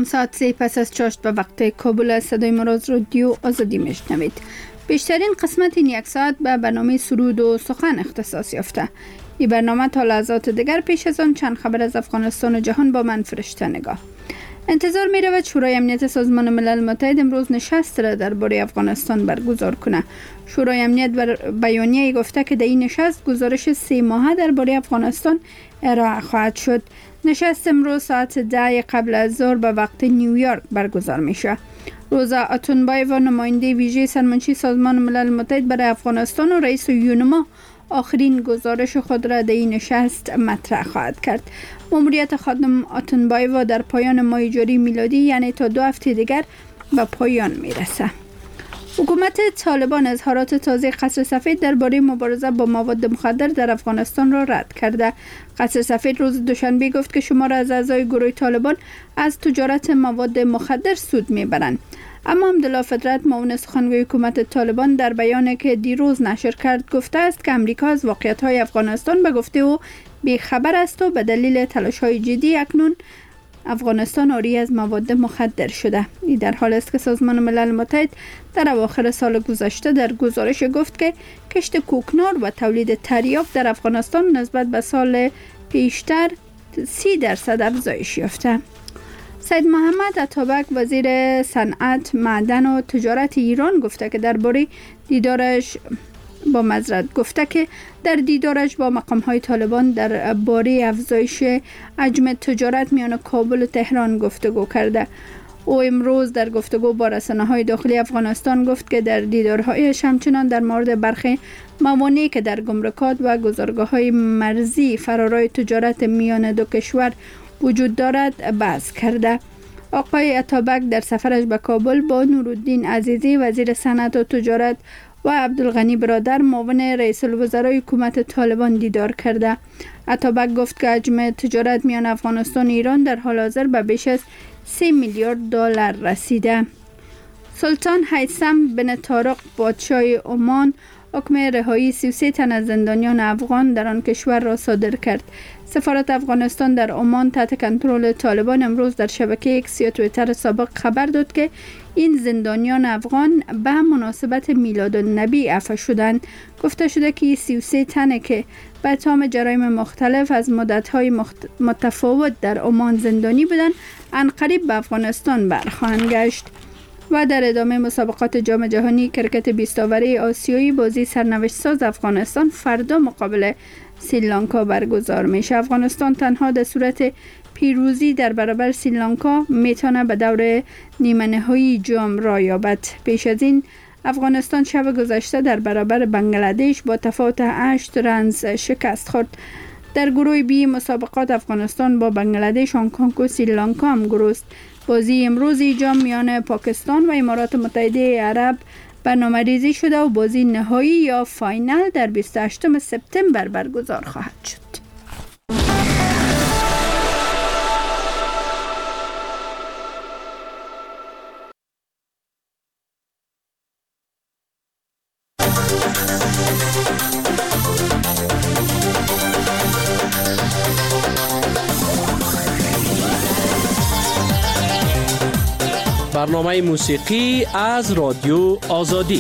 ساعت 3 پس از چاشت به وقت کابل از صدای مراز رادیو آزادی میشنوید. بیشترین قسمت این یک ساعت به برنامه سرود و سخن اختصاص یافته. این برنامه تا لحظات دیگر پیش از آن چند خبر از افغانستان و جهان با من فرشته نگاه. انتظار می رود شورای امنیت سازمان ملل متحد امروز نشست را درباره افغانستان برگزار کنه. شورای امنیت بیانیه گفته که در این نشست گزارش 3 ماهه درباره افغانستان ارائه خواهد شد. نشست امروز ساعت 10 قبل از ظهر به وقت نیویورک برگزار میشه. روزا اتونبایوا نماینده ویژه سرمنشی سازمان ملل متحد برای افغانستان و رئیس یونما آخرین گزارش خود را در این نشست مطرح خواهد کرد. ماموریت خانم اتونبایوا در پایان ماه جاری میلادی یعنی تا 2 هفته دیگر به پایان میرسه. حکومت طالبان اظهارات تازه قصر سفید درباره مبارزه با مواد مخدر در افغانستان را رد کرده. قصر سفید روز دوشنبه گفت که شمار از اعضای گروه طالبان از تجارت مواد مخدر سود میبرند. اما عبدالله فطرت معاون سخنگوی حکومت طالبان در بیانیه که دیروز نشر کرد گفته است که امریکا از واقعیت‌های افغانستان به گفته او بی‌خبر است و به دلیل تلاش‌های جدی اکنون افغانستان عاری از مواد مخدر شده. این در حال است که سازمان ملل متحد در اواخر سال گذشته در گزارش گفت که کشت کوکنار و تولید تریاک در افغانستان نسبت به سال پیشتر 30% افزایش یافته. سید محمد اتابک وزیر صنعت، معدن و تجارت ایران گفته که درباره دیدارش با مقام‌های طالبان در باره افزایش حجم تجارت میان کابل و تهران گفتگو کرده. او امروز در گفتگو با رسانه‌های داخلی افغانستان گفت که در دیدارهایش همچنان در مورد برخی موانعی که در گمرکات و گذارگاه‌های مرزی فرارای تجارت میان دو کشور وجود دارد بحث کرده. آقای اتابک در سفرش به کابل با نورالدین عزیزی وزیر صنعت و تجارت و عبدالغنی برادر معاون رئیس الوزرای حکومت طالبان دیدار کرده. اتابک گفت که حجم تجارت میان افغانستان و ایران در حال حاضر به بیش از 3 میلیارد دلار رسیده. سلطان هیثم بن طارق پادشاه عمان حکم رهایی 33 تن از زندانیان افغان در آن کشور را صادر کرد. سفارت افغانستان در عمان تحت کنترل طالبان امروز در شبکه ایکس یا توییتر سابق خبر داد که این زندانیان افغان به مناسبت میلاد النبی عفو شدند. گفته شده که 33 تن که به اتهام جرایم مختلف از مدت‌های متفاوت در عمان زندانی بودند عنقریب به افغانستان برخواهند گشت. و در ادامه مسابقات جام جهانی کرکت 20 اوره آسیایی بازی سرنوشت ساز افغانستان فردا مقابل سریلانکا برگزار میشه. افغانستان تنها در صورت پیروزی در برابر سریلانکا میتونه به دور نیمه نهایی جام را یابد. پیش از این افغانستان شب گذشته در برابر بنگلادش با تفاوت 8 رنز شکست خورد. در گروه بی مسابقات افغانستان با بنگلادش، هنگ کنگ و سریلانکا هم گروست. بازی امروز جام میان پاکستان و امارات متحده عرب برنامه‌ریزی شده و بازی نهایی یا فاینال در 28 سپتامبر برگزار خواهد شد. برنامه موسیقی از رادیو آزادی.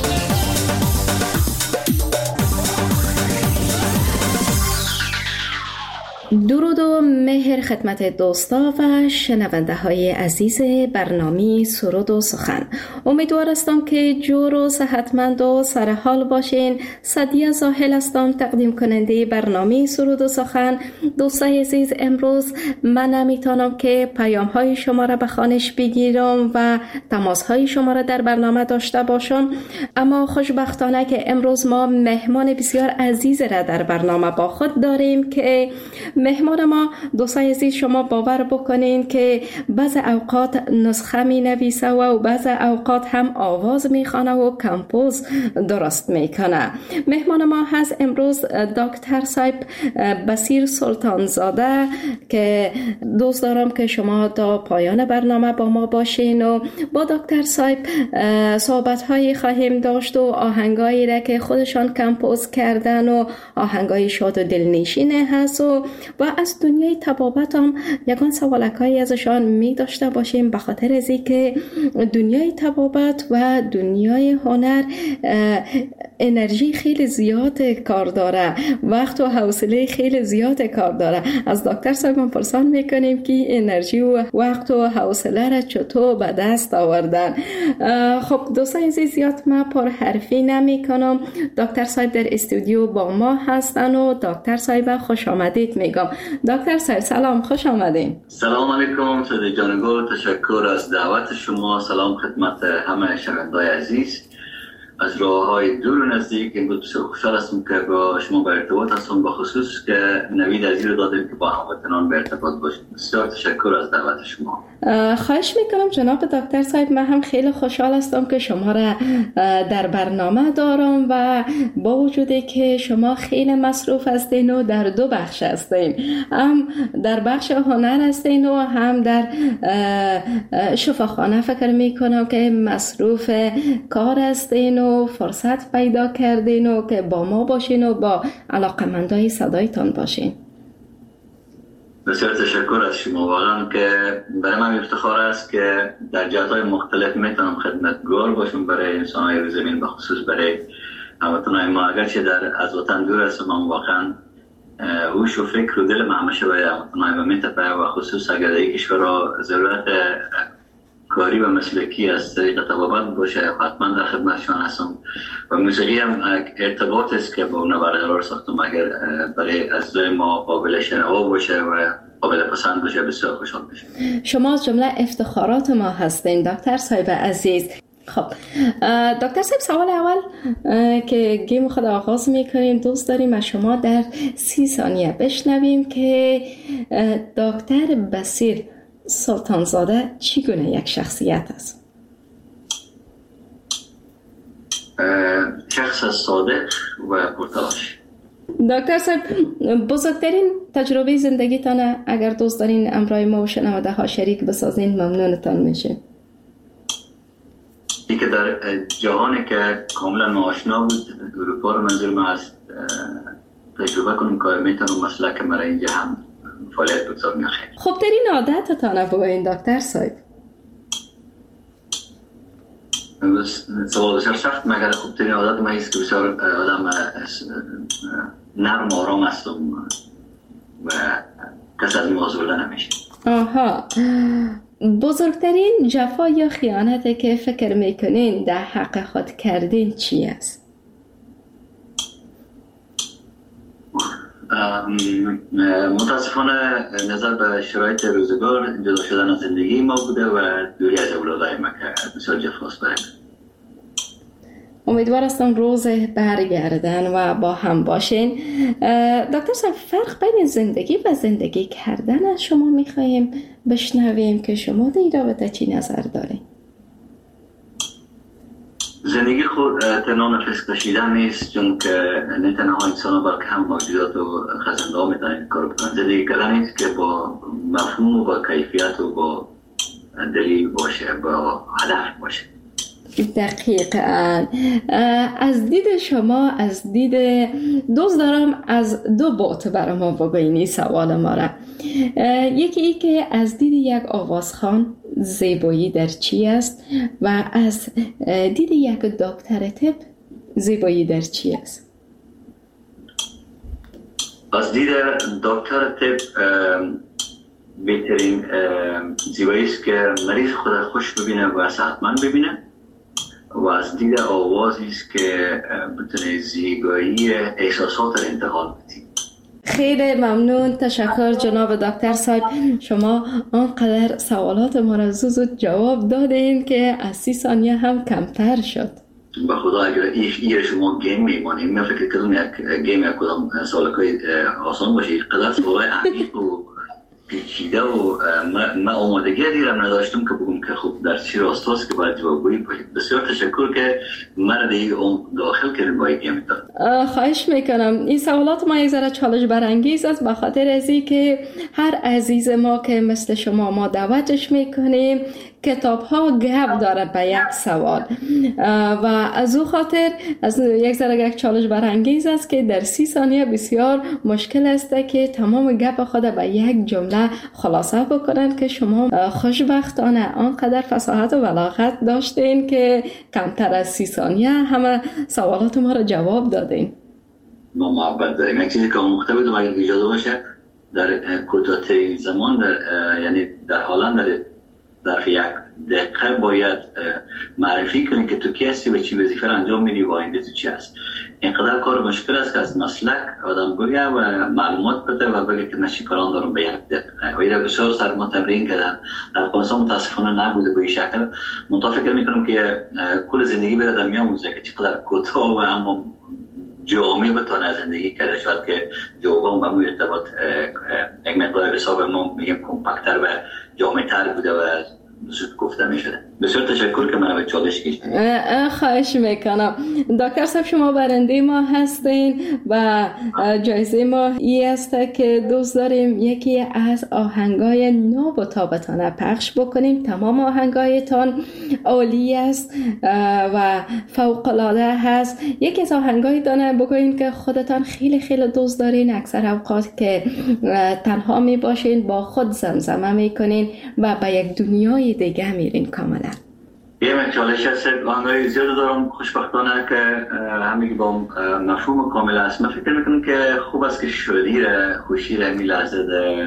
درود و مهر خدمت دوستا و شنونده های عزیز برنامه سرود و سخن. امیدوار هستم که جور و صحتمند و سرحال باشین. سعدیه زاهل هستم، تقدیم کننده برنامه سرود و سخن. دوستای عزیز، امروز من نمیتونم که پیام های شما را به خوانش بگیرم و تماس های شما را در برنامه داشته باشم، اما خوشبختانه که امروز ما مهمان بسیار عزیز را در برنامه با خود داریم که مهمان ما دوستای عزیز شما باور بکنین که بعض اوقات نسخه می نویسه و بعض اوقات هم آواز می خوانه و کمپوز درست می کنه. مهمان ما هست امروز دکتر صاحب بصیر سلطان زاده که دوست دارم که شما تا پایان برنامه با ما باشین و با دکتر صاحب صحبت هایی خواهیم داشت و آهنگایی را که خودشان کمپوز کردن و آهنگای شاد و دلنشینه هست و از دنیای دنیای طبابت هم یکان سوالکایی ازشان می داشته باشیم، به خاطر از اینکه دنیای طبابت و دنیای هنر انرژی خیلی زیاد کار داره، وقت و حوصله خیلی زیاد کار داره. از دکتر صاحب پرسان میکنیم که انرژی و وقت و حوصله را چطور به دست آوردن. خب دوستان عزیز، زیاد من پر حرفی نمی کنم. دکتر صاحب در استودیو با ما هستن و دکتر صاحب خوش آمدید میگم. دکتر صاحب سلام، خوش آمدین. سلام علیکم سید جانگو، تشکر از دعوت شما. سلام خدمت همه شنوندگان عزیز از راه‌های دور و نزدیک. امروز بسیار خوشحال هستم که با شما به ارتباط هستم، با خصوص که نوید عزیز رو دادیم که با هموطنان به ارتباط باشیم. بسیار تشکر از دعوت شما. خواهش میکنم جناب دکتر صاحب، من هم خیلی خوشحال هستم که شما را در برنامه دارم و با وجودی که شما خیلی مصروف هستین و در دو بخش هستین، هم در بخش هنر هستین و هم در شفاخانه. فکر میکنم که مصروف کار هستین و فرصت پیدا کردین و که با ما باشین و با علاقمندای صدایتان باشین. بسیار تشکر از شما. واقعا که برای من افتخار است که در جهت‌های مختلف میتونم خدمتگار باشم برای انسان‌های روی زمین، به خصوص برای هموطنان ما. اگرچه از وطن دور هستم، اما واقعا هوش و فکر و دل من همیشه برای هموطنان ما میتپه و خصوص اگر در این کشور را ضرورت کاری و مسلکی از طریق طبابت باشه، حتما در خدمتشان هستم. و موسیقی هم ارتباط است که با اون برقرار ساختم. اگر برای اعضای ما قابل شنوا باشه و قابل پسند باشه، بسیار خوشحال میشم. شما از جمله افتخارات ما هستین دکتر صاحب عزیز. خب دکتر صاحب، سوال اول که گیم خود آغاز میکنیم، دوست داریم از شما در 30 ثانیه بشنویم که دکتر بصیر سلطانزاده چگونه یک شخصیت است؟ شخص صادق و پرتلاش. دکتر صاحب، بزرگترین تجربه زندگیتان اگر دوست دارین امرای ما و شنونده ها شریک بسازین ممنونتان میشه. این که در جهانی که کاملا ناآشنا بود، اروپا رو منظور من است، تجربه کنم که میتونم مسلک مرا اینجا هم فعالیت بگذار میخواه. خب ترین عادتتان بگوین دکتر صاحب. سوال بسیار سخت، مگر خوب ترین عادت من است که بسیار آدم نرم و آرام هستم و کس از ما آزرده نمیشه. آها، بزرگترین جفا یا خیانتی که فکر میکنین در حق خود کردین چی است؟ متاسفانه نظر به شرایط روزگار جدا شدن از زندگی ما بوده و دوری از اولادای ما که بسیار جفاست برای من. امیدوار هستم روز برگردن و با هم باشین. دکتر صاحب، فرق بین زندگی و زندگی کردن از شما میخواییم بشنویم که شما در این رابطه چی نظر دارین؟ زندگی خود تنها نفس کشیدن نیست، چون که نه تنها انسان ها بلکه هم موجودات و خزنده ها میتونن کار بکنن. زندگی کردن نیست که با مفهوم و با کیفیت و با دلیل باشه، با هدف باشه. دقیقاً. از دید شما، از دید دوست دارم از دو بعد برای ما بگوینی سوال ما را. یکی ای که از دید یک آوازخوان زیبایی در چی است و از دید یک دکتر طب زیبایی در چی است؟ از دید دکتر طب بهترین زیبایی است که مریض خود خوش ببینه و صحتمند ببینه، و از دید آوازی است که بتونه زیبایی احساسات را انتقال بده. خیلی ممنون، تشکر جناب دکتر صاحب. شما آنقدر سوالات ما را زود جواب دادین که از 30 ثانیه هم کمتر شد. به خدا اگر این شما گیم میمانیم، من فکر کردم یک گیم یک کدام سوالکای آسان باشه، قدر سوالای عمیق و پیچیده و من آمادگی دیرم نداشتم که بگم که خوب در چی راستاست که باید جوابگویی باشید. بسیار تشکر که مرا داخل کردیم با این گیم. خواهش میکنم. این سوالات ما یک ذره چالش برانگیز است، به خاطر از این که هر عزیز ما که مثل شما ما دعوتش میکنیم کتاب ها گپ دارد به یک سوال و از او خاطر از یک ذره یک چالش برانگیز است که در 30 ثانیه بسیار مشکل است که تمام گپ خود به یک جمله خلاصه بکنند که شما خوشبختانه آنقدر فصاحت و بلاغت داشتین که کمتر از 30 ثانیه همه سوالات ما را جواب دادین. ما محبت داریم. یک چیزی که مختلف بدم اگر اجازه باشه در کوتاه‌ترین زمان یعنی در حالا در یک دقیقه باید معرفی کنی که تو کی هستی و چی وظیفه را انجام میدی و آینده تو چی هست. اینقدر کار مشکل است که از مسلک آدم بگه و معلومات بده و بگه که نشی کاران دارم به یک دقیقه و این بسیار سر ما تمرین کردن. در افغانستان متاسفانه نبوده به این شکل. منتها فکر میکنم که کل زندگی بره در میاموزه که چقدر کوتاه و اما جامعه بتونه زندگی کرده شاید که جوابم با موی ارتباط یک مقدار حساب ما میگیم کمپکتر و جامعه تر بوده و زود گفته می شده. بسیار تشکر که من به چالش کشیدید. خواهش میکنم. دکتر صاحب شما برنده ما هستین و جایزه ما ای است که دوست داریم یکی از آهنگای ناب و تابتانه پخش بکنیم. تمام آهنگایتان عالی است و فوق العاده هست. یکی از آهنگای دانه بگوین که خودتان خیلی خیلی دوست دارین، اکثر اوقات که تنها می باشین با خود زمزمه میکنین و به یک دنیای دیگه میرین کاملا. یه من چالش هست آنگاهی زیاد دارم خوشبختانه که همگی با مفهوم کامل است. من فکر میکنم که خوب است که شادی را خوشی را می لحظه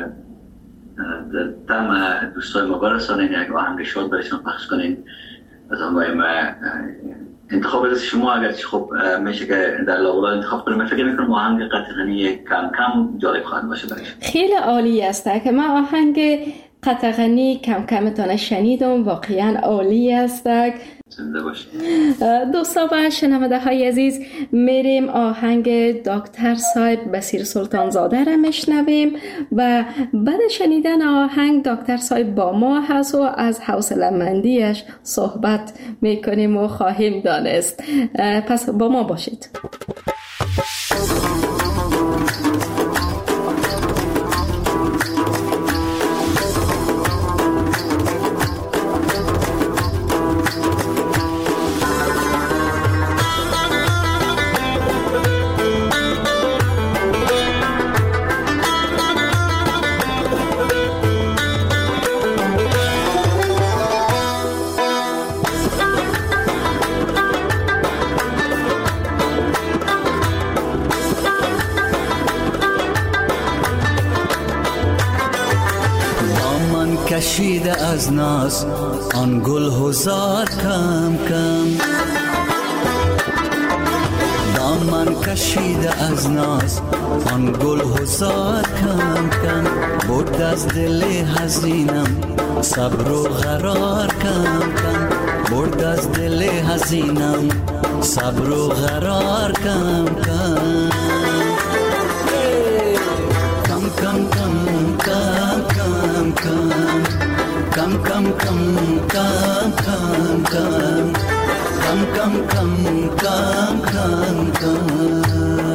در تم دوستای ما برسانین، یک آهنگ شاد برشان پخش کنین. از آنگاهی ما انتخاب از شما اگر خب میشه که در لاولا انتخاب کنیم. من فکر میکنم آهنگ قطغنی کم کم جالب خواهد باشه برای خیلی عالی است که من آهنگ قطغنی کم کمتان شنیدم، واقعا عالی است. زنده باشید دوستان و شنونده های عزیز، میریم آهنگ دکتر صاحب بصیر سلطان زاده را میشنویم و بعد شنیدن آهنگ دکتر صاحب با ما هست و از حوصله مندیش صحبت میکنیم و خواهیم دانست. پس با ما باشید. کشیده از ناز آن گل هزار کم کم، دامن کشیده از ناز آن گل هزار کم کم، برد از دل حزینم صبر و قرار کم کم، برد از دل حزینم صبر و قرار کم کم، کم کم کم کم کم کم کم کم کم کم کم کم کم کم کم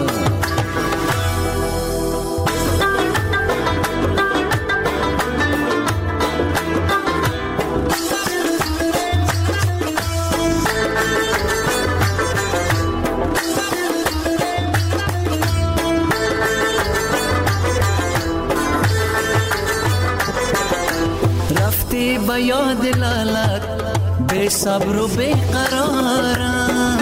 با یاد لالت بے صبر و بے قرارم،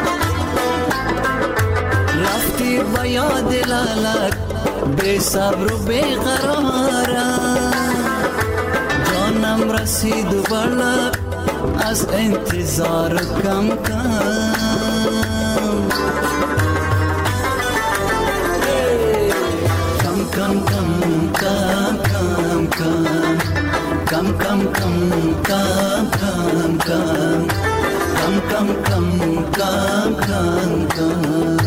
رفتی با یاد لالت بے صبر و بے قرارم، جانم رسید و برلب از انتظار کم کم، کم کم کم کم کم کم کم کم کم کم کم کم کم کم کم کم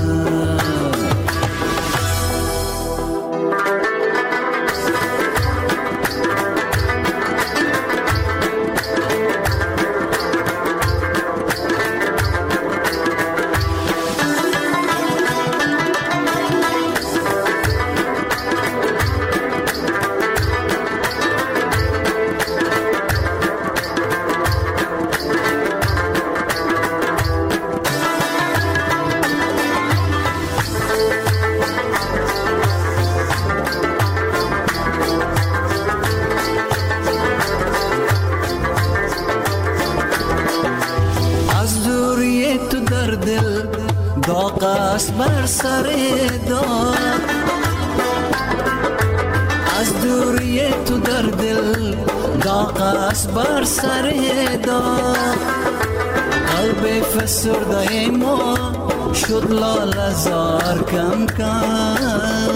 تو در دل داغ است بر سر داغ. قلب فسرده ما شد لاله زار کم کم.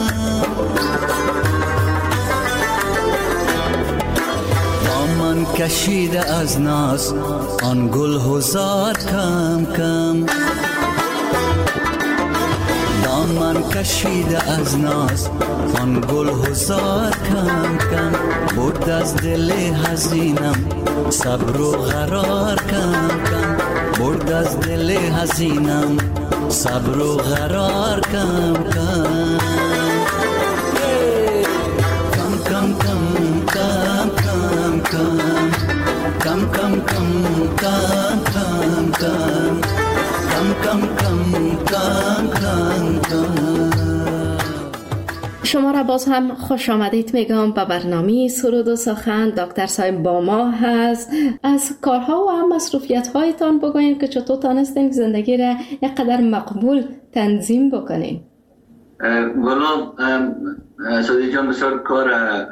دامن کشیده از ناز آن گل هزار کم کم. دامن کشیده از ناز آن گل هزار کم کم. برد از دل حزینم صبر و قرار کم کم. برد از دل حزینم صبر و قرار کم کم. کم کم کم کم کم کم. کم کم کم کم کم کم. کم کم کم کم کم کم. شما را باز هم خوش آمدید میگم به برنامه سرود و سخن. دکتر صاحب با ما هست. از کارها و هم مصروفیت هایتان بگوین که چطور تانستین زندگی را یک قدر مقبول تنظیم بکنین. والا سادی جان بسیار کار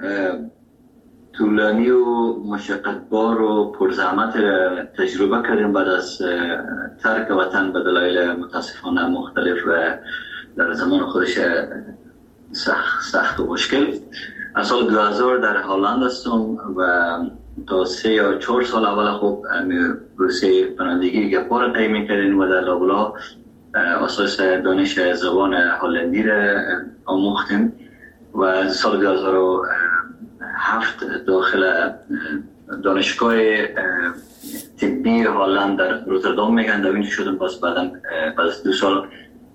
طولانی و مشقتبار و پرزحمت تجربه کردیم بعد از ترک وطن به دلایل متاسفانه مختلف و در زمان خودش سخت و مشکل. از سال 2000 در هلند هستم و تا 3 یا 4 سال اول خوب پروسه پناهندگی گپا را طی می‌کردیم و در لابلا اساس دانش زبان هلندی را آموختیم و سال 2007 داخل دانشگاه طبی هلند در روتردام میگن در اینجا شدم. باز بعد از 2 سال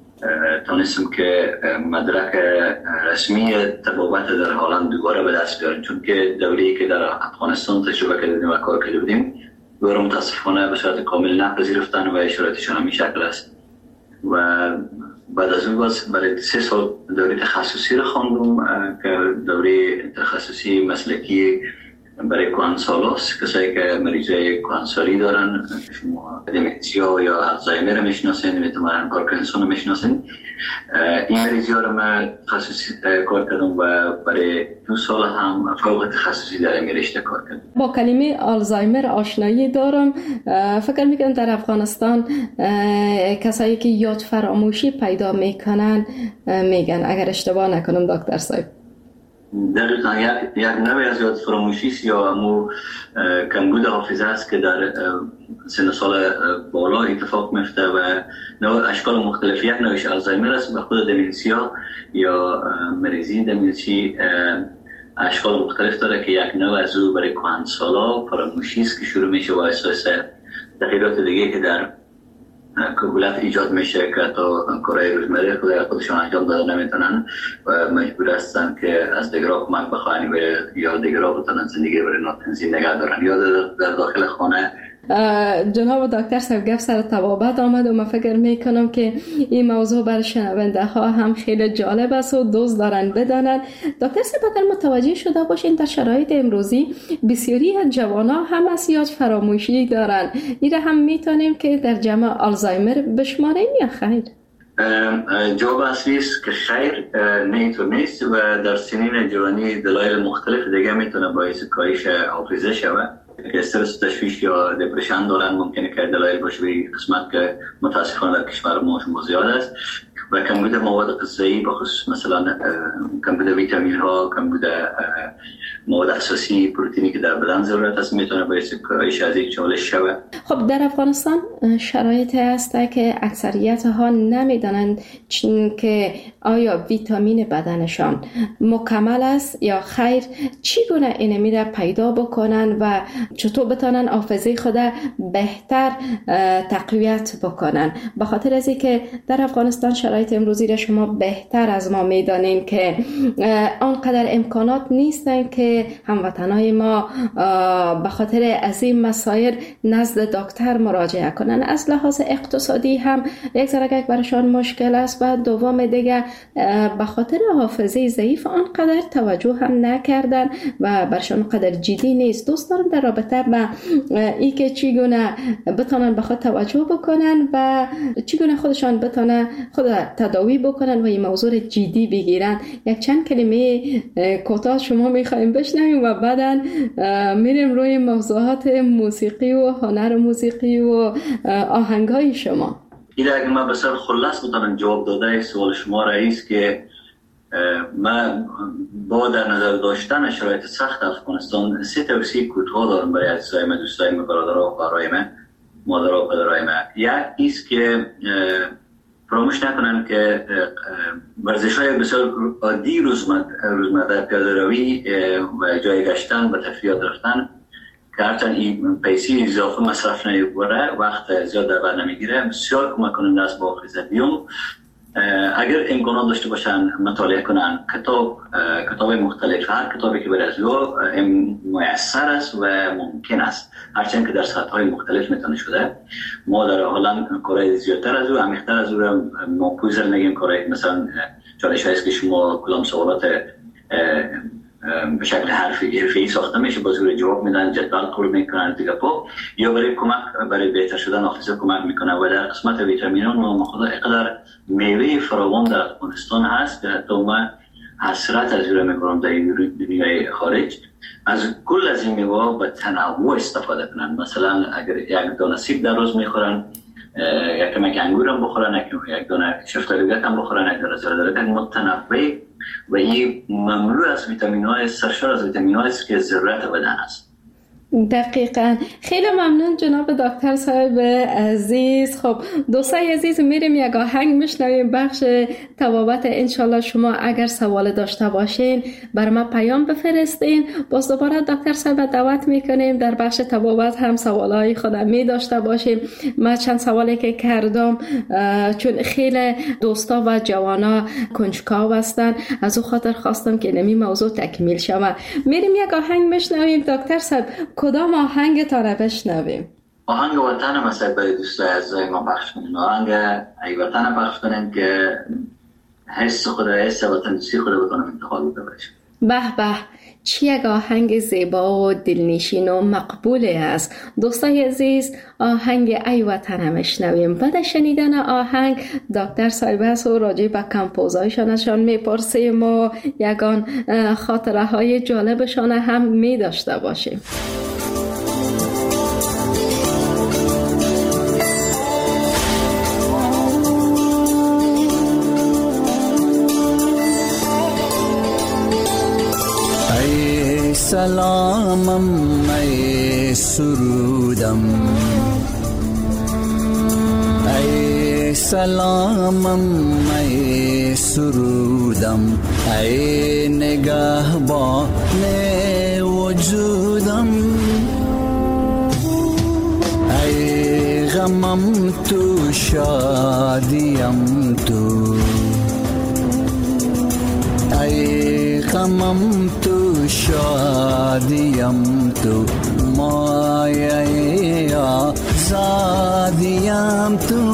تونستم که مدرک رسمی طبابت در هلند دوباره به دست بیارم، چون که دوره‌ای که در افغانستان تجربه کردیم و کار کرده بودیم دوباره متاسفانه به صورت کامل نپذیرفتن و شرایطشان همین شکل است. و بعد از اون باز برای 3 سال دوره تخصصی رو خواندم که دوره تخصصی مسلکی برای کهنسالاست. کسایی که مریضای کهنسالی دارن، شما دمنسیا یا الزایمر رو میشناسین، میتونن پارکینسون رو میشناسین. این مریضی ها رو من تخصصی کار کردم و برای 2 سال هم فوق تخصصی در این رشته کار کردم. با کلمه آلزایمر آشنایی دارم. فکر میکنم در افغانستان کسایی که یاد فراموشی پیدا میکنن میگن، اگر اشتباه نکنم دکتر صاحب. دقیقا یک نوع از یاد فراموشی است یا همون کمبود حافظه است که در سن سال بالا اتفاق میفته و نوع اشکال مختلف. یک نوعش آلزایمر است و خود دمنسیا یا مریضی دمنسی اشکال مختلف داره که یک نوع از او برای کهنسالا فراموشی است که شروع میشه با اساس تغییرات دیگه که در کهولت ایجاد میشه که تا کارهای روزمره خودشان انجام داده نمیتونن و مجبور هستن که از دیگرها کمک بخواهن یا دیگرها بتونن زندگی برای ناتنظیم نگه دارن یا در داخل خانه. جناب دکتر صاحب گفت سر طبابت آمد و من فکر میکنم که این موضوع برای شنونده ها هم خیلی جالب است و دوست دارن بدانن. دکتر صاحب اگر متوجه شده باشین در شرایط امروزی بسیاری از جوانان هم از یاد فراموشی دارن، این هم میتونیم که در جمع آلزایمر بشماریم یا خیر؟ جواب اصلی است که خیر، نه اینطور نیست و در سنین جوانی دلایل مختلف دیگه میتونه باعث کاهش حافظه شود. استرس، تشویش یا دپرشن دارن، ممکنه که دلایل باشه به قسمت که متاسفانه در کشور ما زیاد است و کمبود مواد غذایی بخصوص مثلا کمبود ویتامین ها، کمبود مواد اساسی پروتئینی که در بدن ضرورت است میتونه باعث کاهش از یک چالش شود. خب در افغانستان شرایطی هست که اکثریت ها نمیدانند که آیا ویتامین بدنشان مکمل است یا خیر، چگونه این میره پیدا بکنن و چطور بتونن حافظه خود بهتر تقویت بکنن. به خاطر از اینکه در افغانستان شرایط امروزی را شما بهتر از ما میدانین که آنقدر امکانات نیستن که هموطنای ما به خاطر از این مسائل نزد دکتر مراجعه کنن. از لحاظ اقتصادی هم یک ذره برایشان مشکل است و دوم دیگه به خاطر حافظه ضعیف آنقدر توجه هم نکردن و برشان قدر جدی نیست. دوست دارم در رابطه با ای که چگونه بتونن به خود توجه بکنن و چگونه خودشان بتونن خود تداوی بکنن و این موضوع جدی بگیرن. یک چند کلمه کوتاه شما میخوایم بشنویم و بعداً میریم روی موضوعات موسیقی و هنر موسیقی و آهنگای شما. این اگر من بسیار خلاص بتونم جواب داده سوال شما رئیس که من با در نظر داشتن شرایط سخت افغانستان 3 توصیه کوتاه دارم برای عزیزای من، دوستای من، برادرها و خواهرای من، مادرها و پدرهای من. یک ایست که فراموش نکنن که ورزش‌های بسیار عادی روزمره، پیاده روی و جای گشتن و تفریحات رفتن که هرچند این پیسی اضافه مصرف نمی‌بره، وقت زیاد در بر نمیگیره، بسیار کمک کننده است با خیزدیوم. اگر امکانات داشته باشن مطالعه کنن کتاب مختلف، هر کتابی که برای از او میسر است و ممکن است، هرچند که در سطح‌های مختلف میتونه شده. ما در هلند کارهای زیادتر از او، عمیق‌تر از او را ما پوزر نگیم کارهای مثلا چالش هست که شما کدام سوالات به شکل حرفی ساخته میشه با زور جواب میدن، جدول پر میکنن دیگه پا، یا برای کمک برای بهتر شدن حافظه کمک میکنه. و در قسمت ویتامینان ما خدا اینقدر میوه فراوان در افغانستان هست که حتی من حسرت از اون میکنم در دنیای خارج از کل از این میوه به تنوع استفاده کنن. مثلا اگر یک دانه سیب در روز میخورن، یک کمک انگور هم بخورن، یک دانه شفتالو هم بخورن، یک دانه زردالو متنوع و این مملو از ویتامین‌های، سرشار از ویتامین‌های است که ضرورت بدن است. دقیقاً. خیلی ممنون جناب دکتر صاحب عزیز. خب دوستای عزیز، میریم یک آهنگ میشنویم، بخش طبابت. انشالله شما اگر سوال داشته باشین بر ما پیام بفرستین، باز دوباره دکتر صاحب دعوت میکنیم در بخش طبابت هم سوالای خودم می داشته باشیم. من چند سوالی که کردم چون خیلی دوستا و جوانا کنجکاو هستن، از او خاطر خواستم که نمی موضوع تکمیل شود. میریم یک آهنگ میشنویم. دکتر صاحب کدام آهنگ تا را بشنویم؟ آهنگ وطن مثلا برای دوستای عزیزای ما پخش کنیم. آهنگ ای وطن پخش کنیم که حس خود، حس وطن دوستی خود بکنم انتخاب بکنیم. به به، چی یک آهنگ زیبا و دلنشین و مقبوله است. دوستای عزیز، آهنگ ای وطن میشنویم. بعد شنیدن آهنگ دکتر صاحب هست و راجع به کمپوزایشانشان میپرسیم و یگان خاطره های جالبشان هم میداشته باشیم. سلامم ای سرودم، ای سلامم ای سرودم، ای نگهبان وجودم، ای غمم تو شادیم تو، ای غمم تو شادیم تو، مایه آزادیم تو،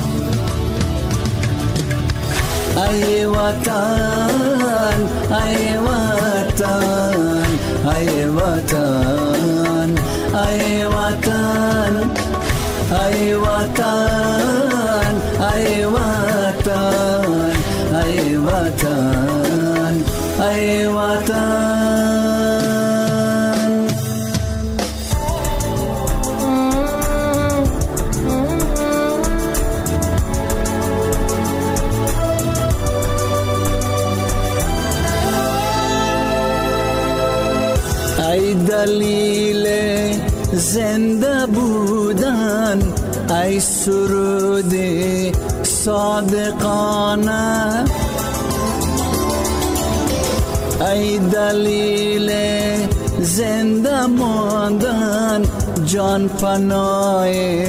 ای وطن ای وطن ای وطن ای وطن ای وطن ای وطن ای وطن ای وطن. ای دلیل زنده بودن، ای سرود صادقانه، ای دلیل زنده ماندن، جان پناه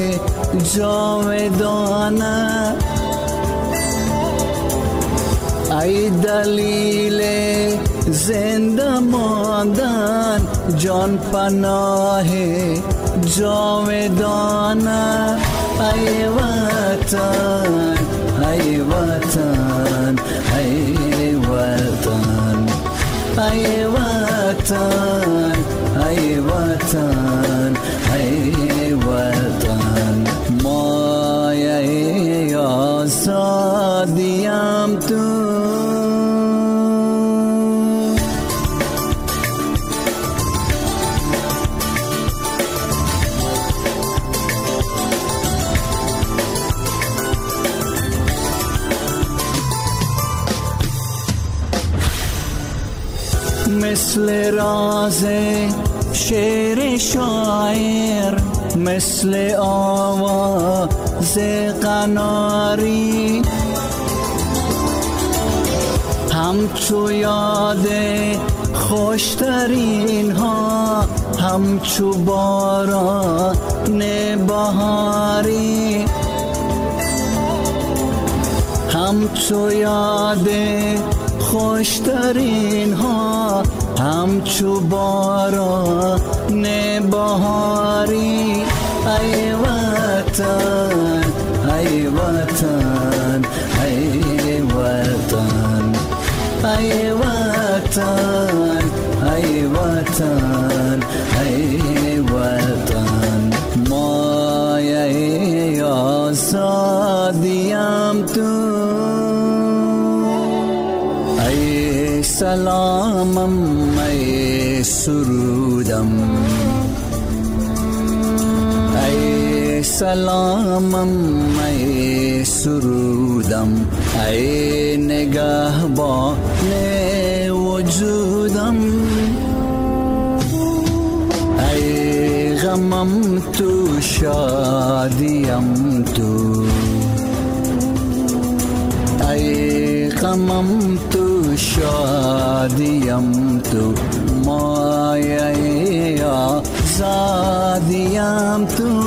جاودانه، ای دلیل زنده ماندن، جان پناه جاودانه، ای وطن ای وطن ای وطن ای وطن ای وطن ای وطن، مایه آزادی مثل راز شعر شاعر، مثل آواز قناری، همچو یاد خوشترین ها، همچو باران بهاری، همچو یاد خوشترین ها، همچو باران بهاری. ای وطن ای وطن ای وطن ای وطن ای وطن ای وطن، مایه آزادیم تو، ای سلامم ای سرودم، ای سلامم ای سرودم، ای نگهبان وجودم، ای غمم تو شادیم تو، ای غمم تو شادیم تو، مایه آزادیم تو.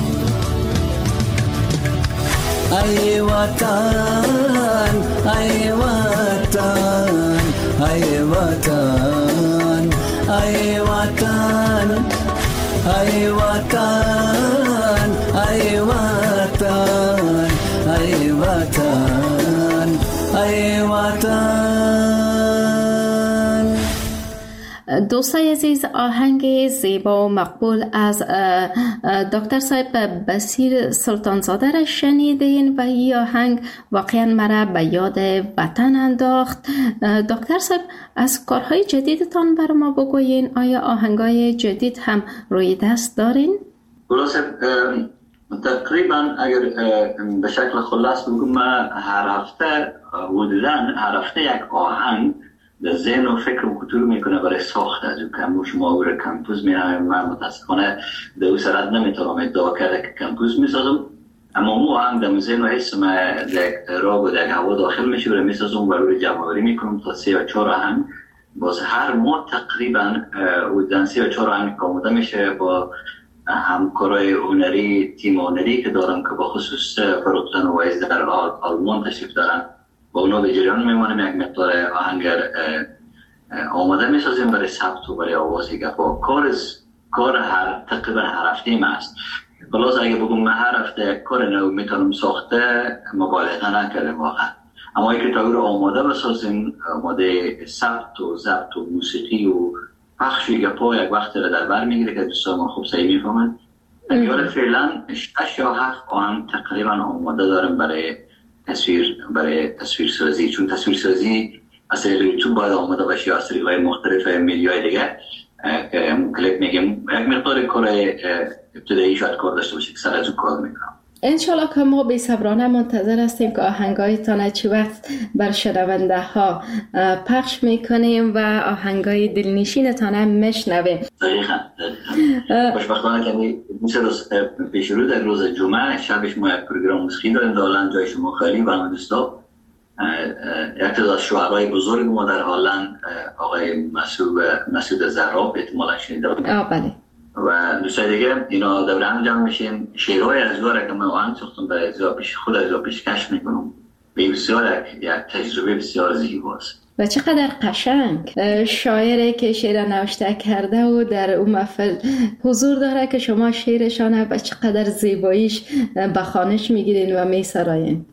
ای وطن ای وطن ای وطن ای وطن ای وطن ای وطن ای وطن ای وطن. دوستای عزیز، آهنگ زیبا و مقبول از دکتر صاحب بصیر سلطانزاده را شنیدین و این آهنگ واقعا مرا به یاد وطن انداخت. دکتر صاحب، از کارهای جدیدتان بر ما بگوین. آیا آهنگای جدید هم روی دست دارین؟ تقریبا اگر به شکل خلاص بگم، من هر هفته یک آهنگ در ذهن و فکر و کتور میکنه برای ساخت از اون شما او را کمپوز میرم. من متاسفانه در او سرد نمیتونم ادعا کرده که کمپوز میسازم، اما اون آهنگ در ذهن و حس من در راه و در هوا داخل میشه و میسازم و روی جمع‌آوری میکنم تا 3 یا 4 آهنگ. باز هر ماه تقریبا او در 3 یا 4 آهنگ آماده میشه با همکارای هنری، تیم هنری که دارم که با خصوص فروختن و ویز در آلمان تشریف دارن، با اونا به جریان میمانیم. یک مقدار آهنگر آماده میسازیم برای ثبت و برای آوازی که با کار تقریبا هر هفته ما است. خلاص اگه بگم من هر هفته کار نو میتونم ساخته، مبالغه نکردم واقعا، اما اینکه تا او رو آماده بسازیم، آماده ثبت و ضبط و موسیقی و پخشی گپا یک وقت را در بر میگیره که دوستان ما خوب صحیح میفهمند. اگر فعلا 6 یا 7 آهنگ تقریبا آماده دارم برای تصویرسازی، چون تصویرسازی از طریق یوتیوب باید آماده باشه یا از طریق مختلف میدیاهای دیگه که کلیپ میگیم. یک مقدار کار ابتدایی شاید کار داشته باشه که سر از اون کار میکنم. انشالله که ما بی صبرانه منتظر هستیم که آهنگایتان چی وقت بر شنونده ها پخش میکنیم و آهنگای دلنشینتان هم میشنویم. دقیقاً. خوشبختانه که مثل پیش رو در روز جمعه شبش ما یک پروگرام موسیقی داریم در هلند، جای شما خیلی و همه دوستا. یک تعداد شاعرای بزرگ ما در هلند، آقای مسعود زهراب احتمالاً شنیده بودید. بله. و دوستای دیگه اینا دوره هم جمع میشیم. شعرهای از گاره که من آهنگ ساختم برای خود از پیشکش میکنم. بسیار یک تجربه بسیار زیباست. و چقدر قشنگ شاعری که شعر نوشته کرده و در اون محفل حضور داره که شما شعرشانه و چقدر زیباییش بخوانش میگیرین و میسراین.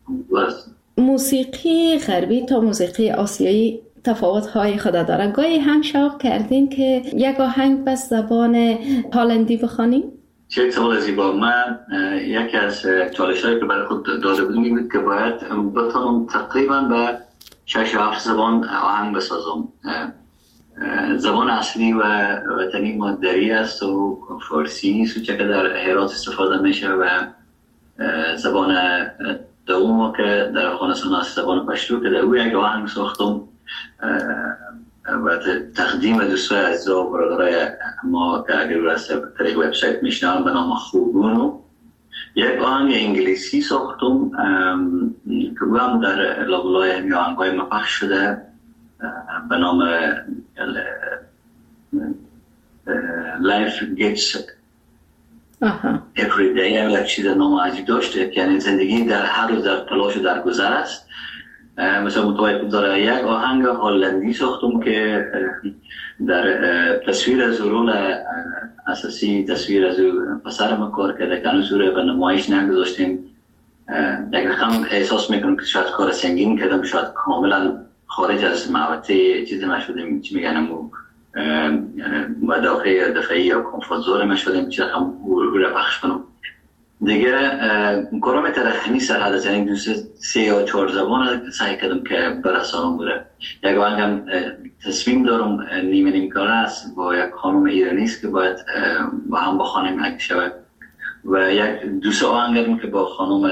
موسیقی غربی تا موسیقی آسیایی تفاوت‌های خود داره. گاهی هم شوق کردین که یک آهنگ به زبان هلندی بخوانیم؟ چه سوال زیبا. من یکی از چالش‌هایی که برای خود داده بودم این بود که باید بتونم تقریبا به 6-7 زبان آهنگ بسازم. زبان اصلی و وطنی ما دری است و فارسی نیست که در هرات استفاده میشه و زبان دوم که در افغانستان است زبان پشتو که در او یک آهنگ ساختم و تقدیم دوستای عزیز و برادرای ما که اگر راسته طریق وبسایت میشنم به نام خوبونو یک آهنگ انگلیسی ساختم که هم در لابلای همی آهنگای ما پخش شده به نام Life Gets Every Day. یک چیز نام عجیب داشته، یعنی زندگی در هر روز در تلاش و در گذر است. مثلا متوجه داره یک آهنگ هلندی ساختم که در تصویر از رول اساسی تصویر از پسر ما کار کرده که هنوز رو به نمایش نگذاشتیم. یک رقم احساس میکنم که شاید کار سنگین کردم، شاید کاملا خارج از محوطه چیزی ما شدیم، چی میگن مدافع دفاعی یا کمفورت زون ما شدیم، چی رقم رو پخش کنم دیگه. کارم ترخمی سرحد است، یعنی دوست 3 یا 4 زبان سعی کردم که برسانم بوده. یک آهنگم تصمیم دارم نیمه نیمکاره است با یک خانم ایرانی است که باید با هم بخوانیم یک شب، و یک دوست آهنگم که با خانم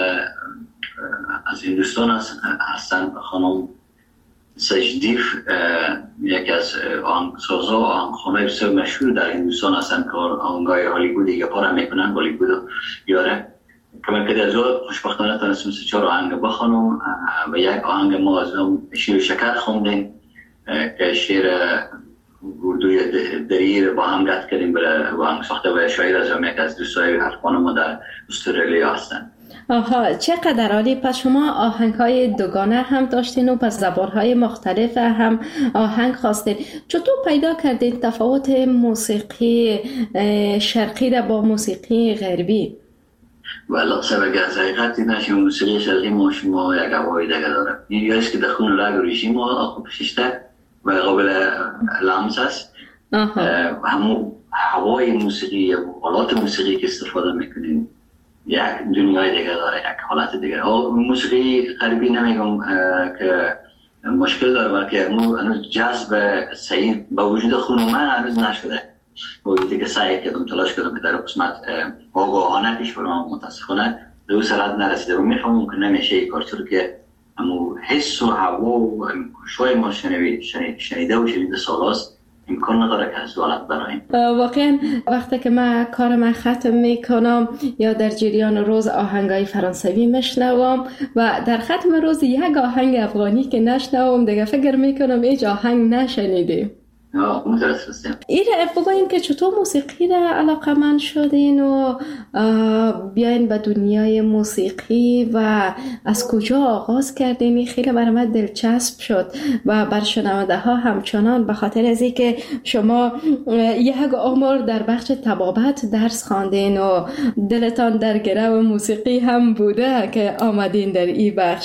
از هندوستان هستن، خانم سجدیف، یکی از آهنگسازها و آهنگخوانای بسیار مشهور در هندوستان هستن که آهنگای هالیوودی یا پارا میکنن، هالیوود یاره که من که از خوشبختانه تونستم 3-4 آهنگ بخوانم و یک آهنگ ما از شیر و شکر خوندیم که شیر اردوی دریر با هم گفت کردیم با هم ساخته و شاعر از یک از دوستای حرفان ما در استرالیا هستن. آها، چقدر عالی. پس شما آهنگ‌های دوگانه هم داشتین و پس زبان‌های مختلف هم آهنگ خواستین. چطور پیدا کردین تفاوت موسیقی شرقی را با موسیقی غربی؟ والا سبب از حقیقتی نشیم موسیقی شرقی ما شما یک هوای دیگه داره. این یایست که در خون رگ ریشی ما آخو پشیشته و قابل لمس است. همون هوای موسیقی و آلات موسیقی که استفاده میکنیم یک دنیای دیگه داره، یک حالت دیگه. موسیقی غربی نمیگم که مشکل داره، بلکه هنوز جذب صحیح با وجود خون من هنوز نشده. با وجودی که سعی کردم تلاش کردم که در قسمت آگاهانه پیش برم، متاسفانه به اون سرعت نرسیده و میفهمم که نمیشه این کار، چون که همون حس و هوا و شوی ما شنیده و شنیده سالاست امکان نداره که از دولت برایم. واقعا وقتی که من کارم ختم میکنم یا در جریان روز آهنگای فرانسوی میشنوم و در ختم روز یک آهنگ افغانی که نشنوم دیگه فکر میکنم هیچ آهنگ نشنیدیم. این بگوین که چطور موسیقی را علاقه‌مند شدین و بیاین به دنیای موسیقی و از کجا آغاز کردین؟ این خیلی برای من دلچسب شد و بر شنونده ها همچنان، به خاطر از اینکه شما یک عمر در بخش طبابت درس خواندین و دلتان در گرو موسیقی هم بوده که آمدین در این بخش.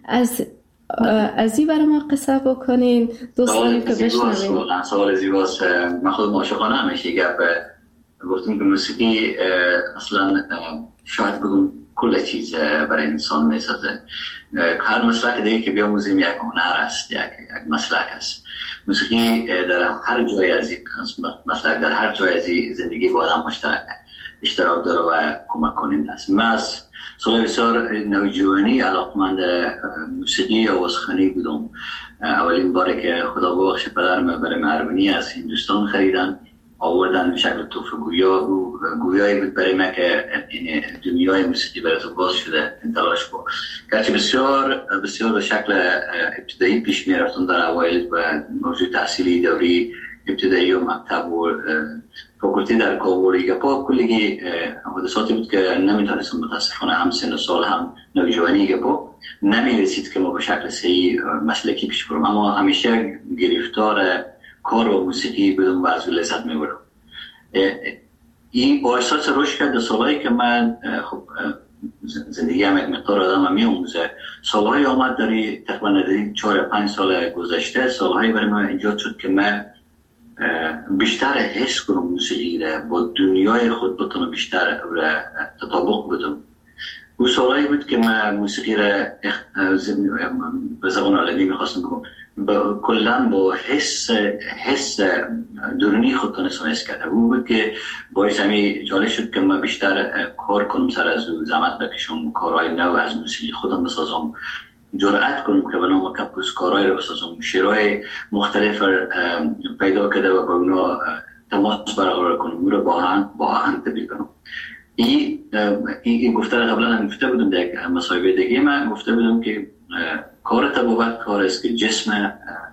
از این برای ما قصه بکنین دوست داریم که بشنویم. سوال زیباست. من خود معاشقانه همیشه گپ گفتم که موسیقی اصلا شاید بگم کل چیز برای انسان میسازه. هر مسلک دیگه که بیاموزیم یک هنر است، یک مسلک است. موسیقی در هر جای از این مسلک در هر جای از زندگی با آدم اشتراک داره و کمک کننده است. من از سال بسیار نوجوانی علاقمند موسیقی آوازخوانی بودم. اولین باری که خدا ببخشه پدرم برای ارمنی از هندوستان خریدن آوردن به شکل تحفه گویایی بود برای من که این دنیای موسیقی برای تو باز شده تلاش کن. گرچه بسیار به شکل ابتدایی پیش می رفتم در اوایل و موضوع تحصیلی دوری ابتدایی و مکتب و فاکولتی در کابل گپا کلی حادثاتی بود که نمیتونستم متاسفانه هم سن و سال هم نوجوانی گپا نمیرسید که ما به شکل صحیح مسلکی پیش برم، اما همیشه گرفتار کار و موسیقی بودم و از لذت میبرم. این با احساس رشد کرد. سالهایی که من خب زندگی هم یک مقدار آدم میاموزه، سالهایی آمد داری تقریبا 4-5 سال گذشته، سالهایی برای من ایجاد شد که من بیشتر حس کنم موسیقی را، با دنیای خود بتونم بیشتر تطابق بدم. اون سالهایی بود که من موسیقی را به زبان علمی میخواستم بگم کلن با حس درونی خود تونستم حس کرده. اون بود که باعث همی جالب شد که من بیشتر کار کنم، سر از زحمت بکشم، کارهای نو از موسیقی خودم بسازم جرأت کنم که به نام کپوسکارای رو بسازم، شیرهای مختلف پیدا کرده و با اونا تماس برقرار کنم، او رو با آهن تبدیل کنم. این گفته قبلا هم گفته بودم در یک مصاحبه دیگه، من گفته بودم که کار طبابت کار است که جسم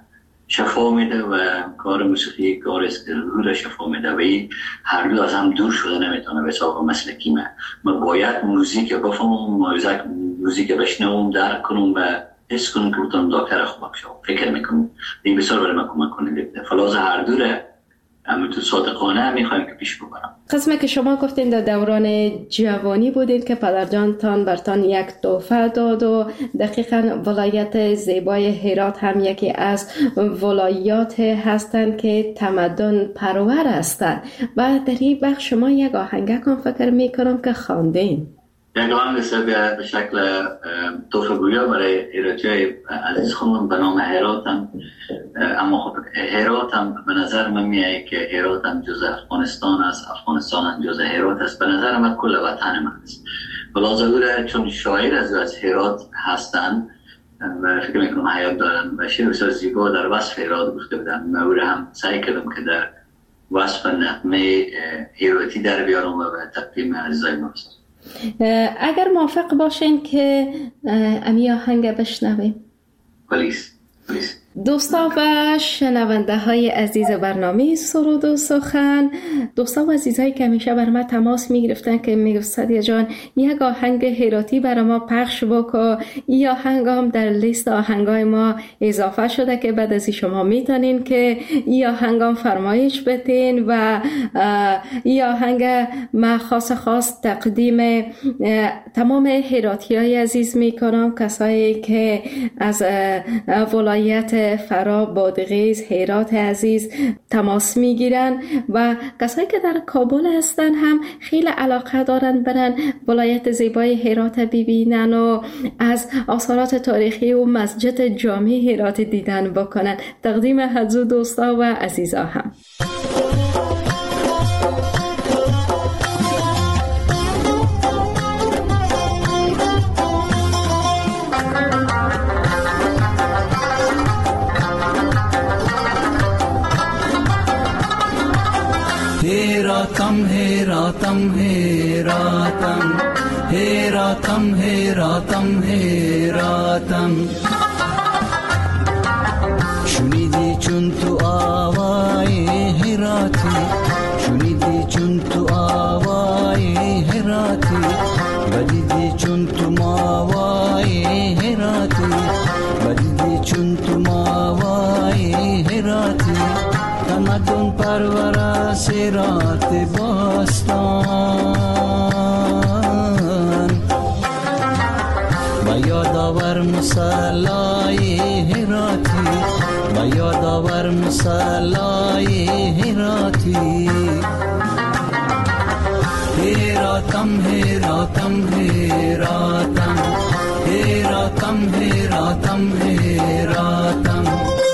شفا میده و کار موسیقی کار است که روح را شفا میده و این هر دو از هم دور شده نمیتونه. به حساب مسلکی من باید موزیک بفهمم، موزیک بشنوم، درک کنم و حس کنم که بتونم دکتر خوب بشم. فکر میکنم این بسیار برای من کمک کنه. فلاز هر دوره همینطور صادقانه میخوایم که پیش ببرم. قسمه که شما گفتین در دوران جوانی بودید که پدرجانتان برتان یک تحفه داد و دقیقاً ولایت زیبای هرات هم یکی از ولایات هستند که تمدن پرور هستند و در این بخش شما یک آهنگک هم فکر میکنم که خواندین. یک آهنگ به شکل تحفه گویا برای ایراجای عزیز خونم به نام هرات هم. اما خب هرات هم به نظر من میاد که هرات هم جز افغانستان است، افغانستان هم جز هرات است. به نظر من کل وطن من است. بلازگوره چون شاعر از هرات هستن و فکر میکنم حیات دارن و شعر بسیار زیبا در وصف هرات گفته بودن. من او هم سعی کردم که در وصف نغمه هراتی در بیارم و به تقدیم عزیزای ما رسانم. اگر موافق باشین که امی آهنگ بشنویم. پلیس. دوستا و شنونده های عزیز برنامه سرود و سخن، دوستا و عزیزایی که همیشه بر ما تماس می گرفتن که می گفت سعدیه جان یک آهنگ هراتی برای ما پخش بکن. این آهنگ هم در لیست آهنگای ما اضافه شده که بعد از شما میتونین که این آهنگ هم فرمایش بتین و این آهنگ ما خاص تقدیم تمام هراتی های عزیز میکنم، کسایی که از ولایت فرا، بادغیس، هرات عزیز تماس میگیرن و کسایی که در کابل هستن هم خیلی علاقه دارن برن ولایت زیبای هرات ببینن و از آثارات تاریخی و مسجد جامع هرات دیدن بکنن. تقدیم حضور دوستا و عزیزا هم. هراتم هراتم هراتم هراتم هراتم هراتم شنیدی چون تو آوای هراتی، شنیدی چون تو آوای هراتی، بدیدی چون تو ماوای هراتی، بدیدی چون تو ماوای هراتی، تمدن پرور سرات باستان و یادآور مصلای هراتی، و یادآور مصلای هراتی. هراتم هراتم هراتم هراتم هراتم هراتم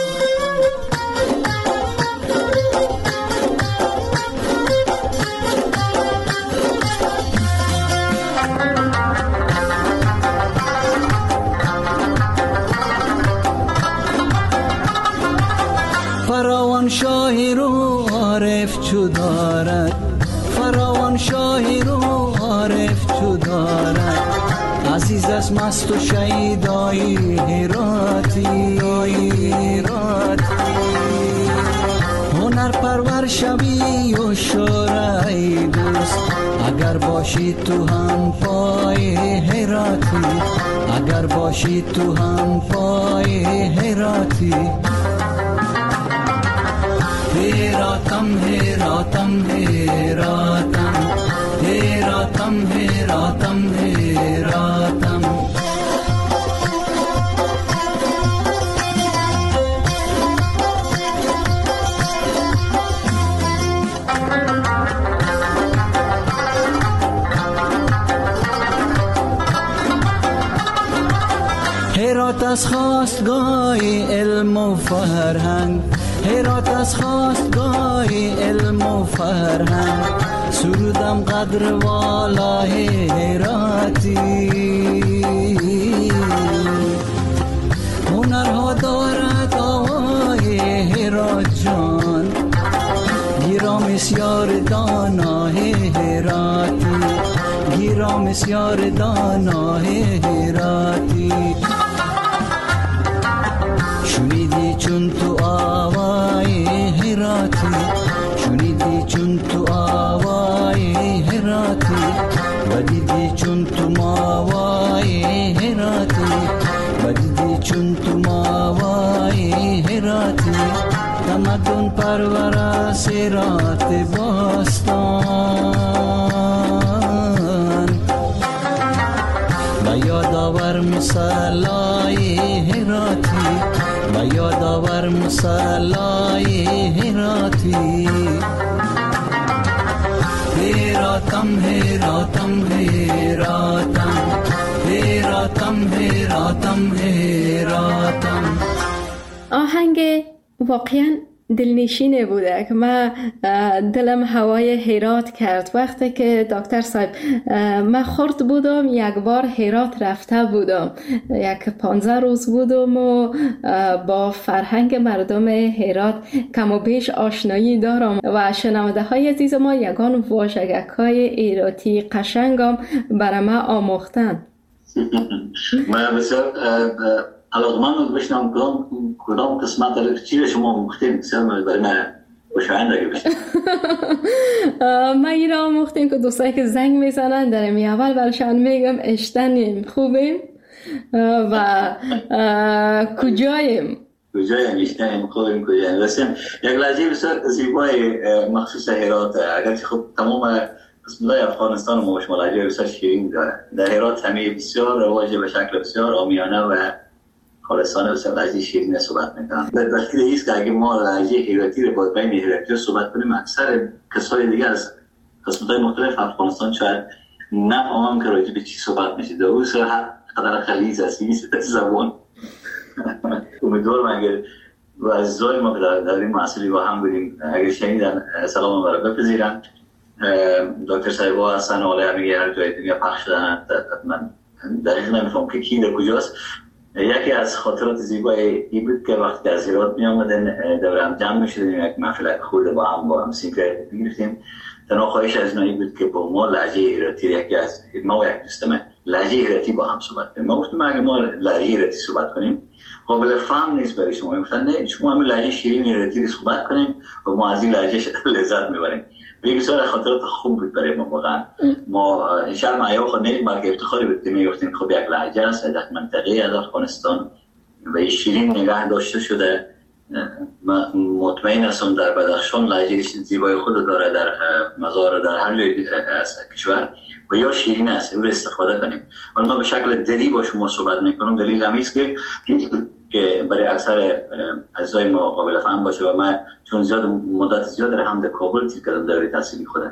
فراوان شاهر و عارف چو دارد، فراوان شاهر و عارف چو دارد، عزیز از مست و شیدای هراتی، هنر پرور شوی و شورای دوست، اگر باشی تو هم پای هراتی، اگر باشی تو هم پای هراتی. هراتم هراتم هراتم هراتم هراتم هراتم هرات از خواستگاه علم و فرهنگ، هرات از خواستگاه علم و فرهنگ، سرودم قدر والای هراتی، دارد آوای هرات جان، گیرا مسیار دانای هراتی، گیرا مسیار دانای هراتی. شنیدی چون تو آوای هراتی، شنیدی چون تو آوای هراتی، و دیدی چون تو ماوای هراتی، و دیدی چون تو ماوای هراتی. تمدن پرور سرات باستان، و یادآور مصلای هراتی، و یادآور مصلای هراتی. هراتم هراتم هراتم، هراتم هراتم هراتم. آهنگ واقعا دلنشینه بوده که من دلم هوای هرات کرد. وقتی که دکتر صاحب من خرد بودم، یک بار هرات رفته بودم، یک 15 روز بودم و با فرهنگ مردم هرات کم و بیش آشنایی دارم و شنونده های عزیز ما یگان واژگک های ایراتی قشنگم برای من آموختن. من بسیار علاقمند بشنم کدام قسمت چی شما مختیم بسیار برای من خوشایند اگه بشنم. من این را آموختیم که دوستایی که زنگ میزنن در امی اول برشان میگم اشتنیم، خوبیم و کجاییم اشتنیم، خوبیم، کجاییم. رسیم یک لحظه بسیار زیبای مخصوص هرات، اگرچه خب تمام قسمت‌های افغانستان ما شما لهجه بسیار شیرین داره. در هرات همه بسیار رواجه به شکل بسیار عامیانه و خالصانه بسیار لهجه شیرین صحبت میکنن. در دلیل ایست که اگه ما لهجه هراتی رو با بین هراتی صحبت کنیم، اکثر کسای دیگه از قسمت‌های مختلف افغانستان شاید نفهمم که راجع به چی صحبت میشه. در اون هر قدر خلیز است این زبان. امیدوارم اگر و عزیزای ما که در این محصولی با هم بودیم اگر شنیدن سلام ما رو بپذیرن. دکتر صاحبا هستن و همه هر جای دیگه پخش شدن. من دقیق نمیفهم که کی در کجاست. یکی از خاطرات زیبای این بود که وقتی از هرات می آمدن دور هم جمع می شدیم، یک محفل خود با هم سیگرت می‌گرفتیم. تنها خواهش از اینایی بود که با ما لهجه هراتی یکی از ما و یک دوستم لهجه هراتی با هم صحبت کنیم. ما گفتیم اگه ما لهجه هراتی صحبت کنیم قابل فهم نیست برای شما. گفتن نه، شما همین لهجه شیرین هراتی رو صحبت کنیم و ما از این لهجه لذت میبریم. بسیار خاطرات خوب بود برای ما واقعا. ما شرم حیا خود نیست بلکه افتخاری بود که میگفتیم خب یک لهجه است در منطقه از افغانستان و این نگاه داشته شده. مطمئن هستم در بدخشان لهجه زیبای خود داره، در مزار در هر جای از کشور و یا شیرین است، او استفاده کنیم. ما به شکل دلی با شما صحبت میکنم. دلیل همین است که برای اکثر عزیزای ما قابل فهم باشه و من چون مدت زیاد در هم در کابل تیر کردم دوره تحصیلی خودم.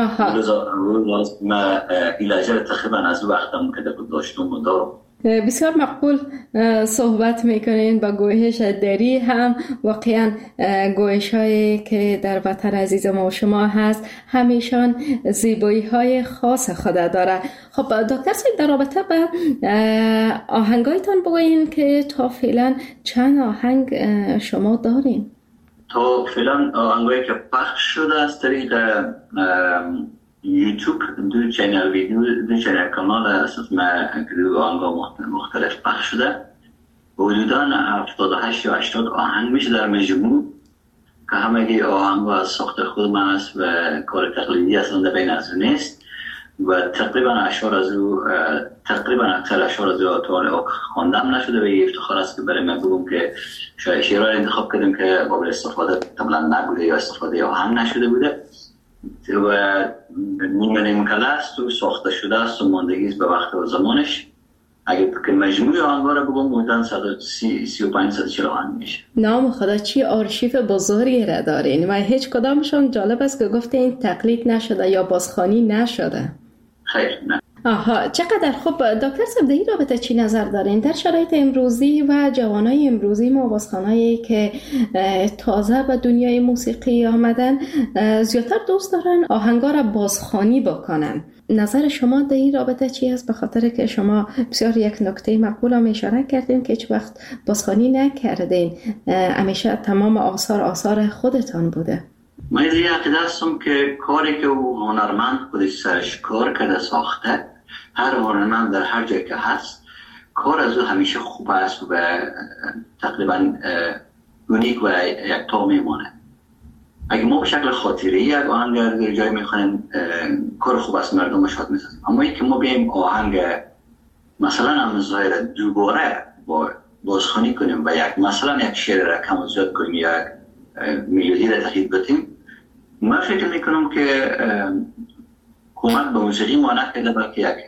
روز من این لهجه رو تقریبا از وقتم که داشتم و دارم. بسیار مقبول صحبت میکنین با گویش دری هم. واقعا گویش هایی که در وطن عزیز ما و شما هست همیشان زیبایی های خاص خود داره. خب دکتر صاحب در رابطه به آهنگایتان بگوین که تا فعلا چند آهنگ شما دارین؟ تا فعلا آهنگایی که پخش شده از طریق یوتیوب دو چینل ویدیو، دو چینل کانال اساس ما دو آهنگا مختلف پخش شده. حدوداً 78 یا 80 آهنگ میشه در مجموع که همگی آهنگا از ساخت خود من است و کار تقلیدی اصلا بین از نیست و تقریبا اشعار از او اکثر اشعار از او تا خواندم نشده و یه افتخار است که برای من بگم که شاید شعرها انتخاب کردیم که قابل استفاده کاملا نبوده یا استفاده آهنگ نشده بوده و نیمه کله است و ساخته شده است و ماندگی به وقت و زمانش. اگر که مجموع آهنگا رو بگم بودن 135-140 آهنگ میشه. نام خدا چی آرشیف بزرگی را دارین و هیچ کدامشون جالب است که گفته این تقلید نشده یا بازخوانی نشده. خیر نه. آها چقدر خوب. دکتر صاحب در این رابطه چی نظر دارین؟ در شرایط امروزی و جوانای امروزی ما بازخوانایی که تازه به دنیای موسیقی آمدن زیادتر دوست دارن آهنگا را بازخوانی بکنن. نظر شما در این رابطه چی است؟ به خاطر که شما بسیار یک نکته مقبول هم اشاره کردین که هیچ وقت بازخوانی نکردین، همیشه تمام آثار خودتان بوده. من از این عقیده هستم که کاری که هنرمند خودش سرش کار کرده ساخته، هر هنرمند در هر جای که هست کار از او همیشه خوب است و تقریبا یونیک و یک تا میمونه. اگه ما به شکل خاطری یک آهنگ در جای میخوانیم کار خوب است، مردم شاد میسازیم. اما اینکه ما بیایم آهنگ مثلا هم ظاهر دوباره بازخوانی کنیم و مثلا یک شعر را کم و زیاد کنیم، یک میلودی را تغییر بدیم، من فکر میکنم که کمک به موسیقی ما نکرده، بلکه یک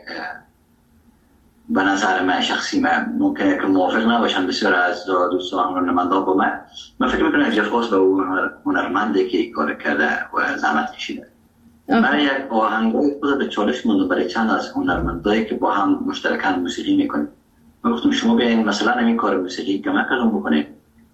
به نظر من شخصی من ممکنه که موافق نباشن بسیار از دوستان هنرمندان با من فکر میکنم جفاس به اون هنرمنده که این کار کرده و زحمت کشیده. من یک آهنگای خود به چالش موندم برای چند از هنرمندایی که با هم مشترکاً موسیقی میکنیم. من گفتم شما بیاین مثلا این کار موسیقی که من کردم بکنید.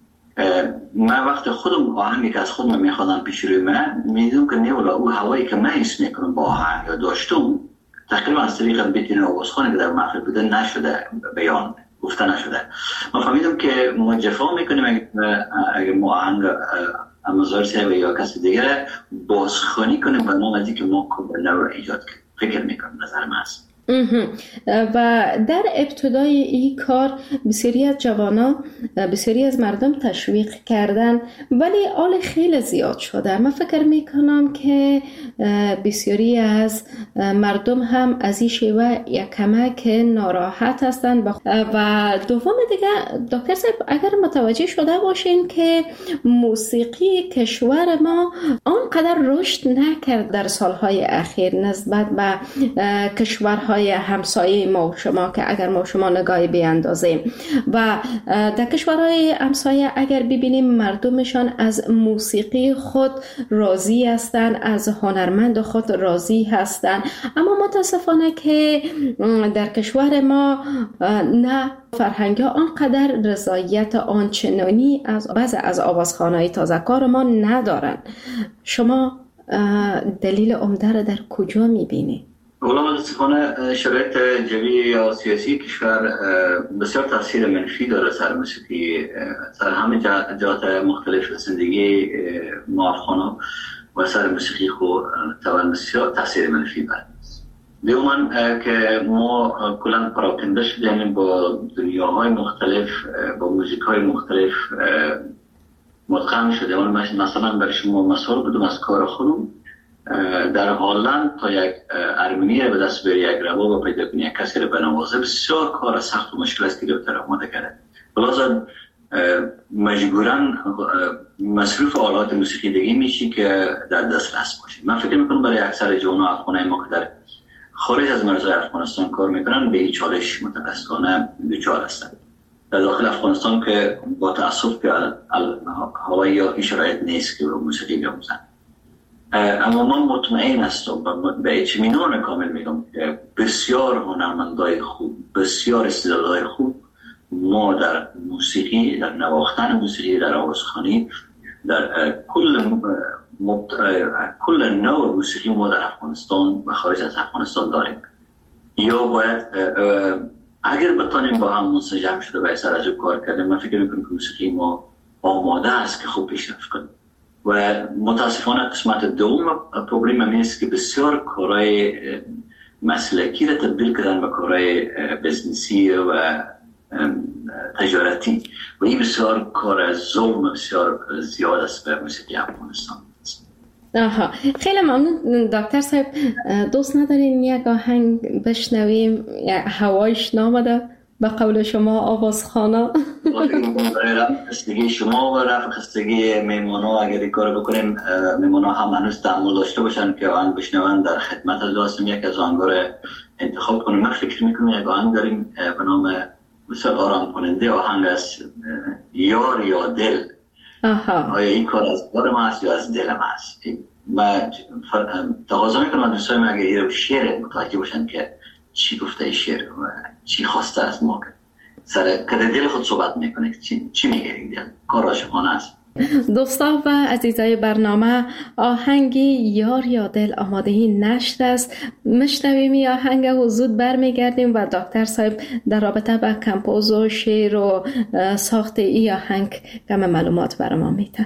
من وقت خودم آهنگی که از خودم میخوادم پیش روی من میدونم که نیولا او هوایی که من حس میکنم با آهنگ یا داشتم تقریبا از طریق بیتین آوازخوانی که در محفل بوده نشده، بیان گفته نشده. ما فهمیدم که ما جفا میکنیم اگر ما آهنگ امازار صاحب یا کسی دیگر بازخوانی کنیم به نام ازی که ما کمبرنر رو ایجاد کنیم. فکر میکنم نظر من است. و در ابتدای این کار بسیاری از جوانا، بسیاری از مردم تشویق کردن، ولی آل خیلی زیاد شده. من فکر میکنم که بسیاری از مردم هم از این شیوه یک کمک ناراحت هستند. و دوم دیگه دکتر صاحب اگر متوجه شده باشین که موسیقی کشور ما آنقدر رشد نکرد در سالهای اخیر نسبت به کشورهای همسایه ما و شما، که اگر ما و شما نگاهی بیاندازیم و در کشورهای همسایه اگر ببینیم مردمشان از موسیقی خود راضی هستند، از هنرمند خود راضی هستند، اما متاسفانه که در کشور ما نه فرهنگ ها آنقدر رضایت آنچنانی از بعض از آوازخوان‌های تازه‌کار ما ندارن. شما دلیل عمده را در کجا می‌بینید؟ اولا متاسفانه شرایط جوی یا سیاسی کشور بسیار تاثیر منفی داره سر موسیقی، سر همه جهات مختلف زندگی ما افغانا و سر موسیقی خود بسیار تاثیر منفی داره. دوما که ما کلا پراکنده شدیم با دنیاهای مختلف، با موزیک‌های مختلف مدغم شدیم. مثلا برای شما مثال بدم از کار خودم، در هلند تا یک ارمنی رو به دست بری، یک رباب پیدا کنی، یک کسی رو بنوازه، بسیار کار سخت و مشکل است که گرفتار آماده کرده. لازم مجبوراً مصروف آلات موسیقی دیگه میشی که در دسترس باشی. من فکر میکنم برای اکثر جوانان افغانای ما که در خارج از مرزهای افغانستان کار میکنن به این چالش متاسفانه دچار هستند. در داخل افغانستان که با تأسف که هوایی یا شرایط نیست که موسیقی بیاموزن. اما من مطمئن هستم و به اطمینان کامل میگم که بسیار هنرمندای خوب، بسیار استعدادهای خوب ما در موسیقی، در نواختن موسیقی، در آوازخوانی، در کل نوع موسیقی ما در افغانستان و خارج از افغانستان داریم. یا باید اگر بتانیم با هم منسجم شده و سر از او کار کردیم، من فکر میکنم که موسیقی ما آماده است که خوب پیشرفت کنیم. و متاسفانه قسمت دوم پروبلم هم است که بسیار کارهای مسلکی را تبدیل کردن به کارهای بزنسی و تجارتی و این بسیار کار ظلم بسیار زیاد است به موسیقی افغانستان. خیلی ممنون دکتر صاحب. دوست ندارین یک آهنگ بشنویم؟ هوایش نامده به قول شما آوازخوانا؟ رفقستگی شما و رفقستگی میمونا اگر این کار بکنیم، میمونا هم هنوز تحمل داشته باشن که آهنگ بشنون، در خدمت از هستم یک از آهنگا رو انتخاب کنیم. من فکر میکنم یک آهنگ داریم به نام بسیار آرام کننده، آهنگ از یار یا دل. آیا این کار از کار ما هست یا از دل ما هست؟ من تقاضا میکنم دوستای من اگر این شعر متوجه باشن که چی گفته این شعر و چی خواسته از ما، سر که دل خود صحبت میکنه، چی میگه این دل؟ کار عاشقانه است. دوستان و عزیزای برنامه، آهنگی یار یا دل آماده نشر است. میشنویم این آهنگ و زود برمیگردیم و دکتر صاحب در رابطه با کمپوز و شعر و ساخت این آهنگ کم معلومات برام میتن.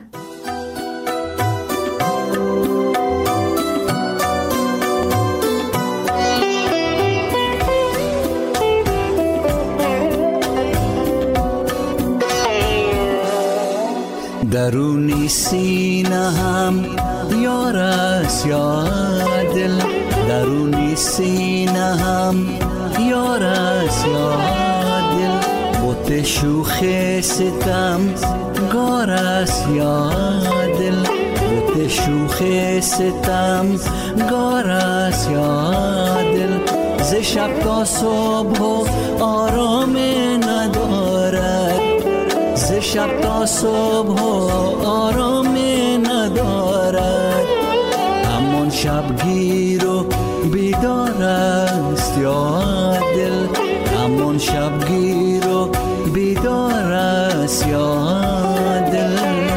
درونی سینه هم یار است یا دل، درونی سینه هم یار است یا دل، بوت شوخ ستم گار است یا دل، بوت شوخ ستم گار است یا دل، ز شب تا صبح آرام ندارد، ز شب تا صبح آرام ندارد، همان شبگیر و بیدار است یا دل، همان شبگیر و بیدار است یا دل.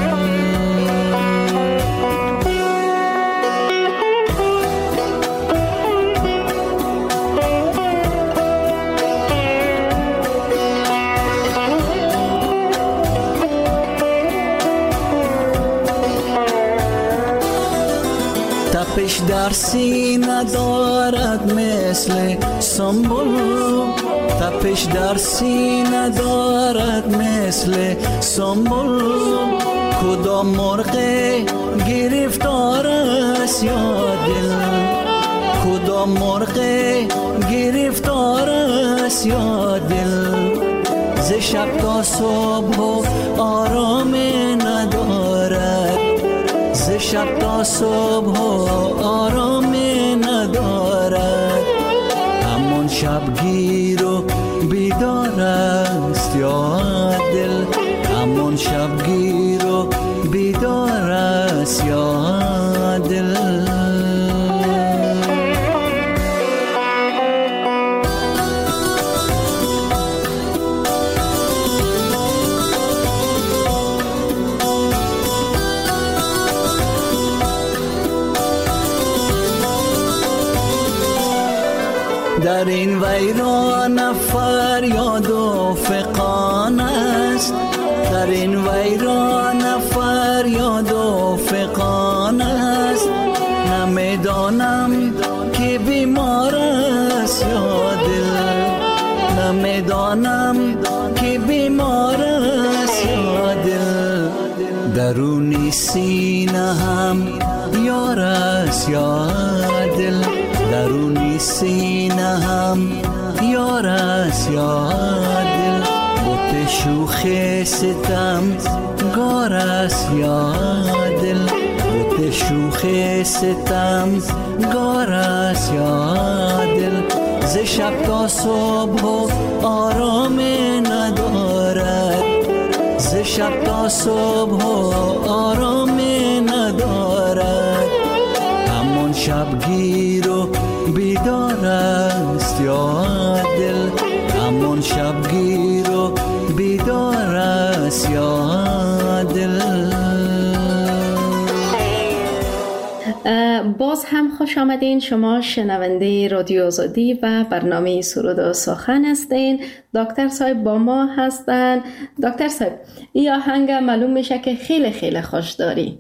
تپش در سینه دارد مثل سنبل، تپش در سینه دارد مثل سنبل، کدام مرغ گرفتار است یا دل، کدام مرغ گرفتار است یا دل، ز شب تا صبح آرام ندارد، ز شب تا صبح آرام ندارد، همان شبگیر و بیدار است یا دل، همان شبگیر و بیدار است یا دل. در این ویران فریاد و فغان است، در این ویران فریاد و فغان است، نمیدانم که بیمار است یا دل، نمیدانم که بیمار است یا دل، درونی سینه هم یار است یا دل، درونی سینه هم یار است یا دل، بوت شوخ ستم گار است یا دل، بوت شوخ ستم گار است یا دل، ز شب تا صبح آرام ندارد، ز شب تا صبح آرام ندارد، همان شبگیر و بیدار است یا دل، همان شبگیر و بیدار است یا دل. باز هم خوش آمدین. شما شنونده رادیو آزادی و برنامه سرود و سخن هستین. دکتر صاحب با ما هستن. دکتر صاحب، این آهنگ معلوم میشه که خیلی خیلی خوش داری.